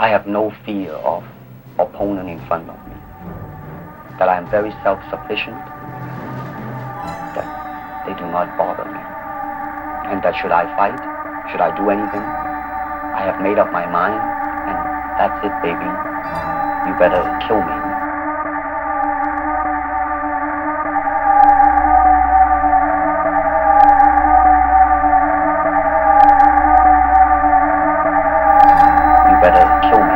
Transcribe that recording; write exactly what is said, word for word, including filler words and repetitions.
I have no fear of opponent in front of me. That I am very self-sufficient. That they do not bother me. And that should I fight, should I do anything, I have made up my mind, and that's it, baby. You better kill me. You better kill me.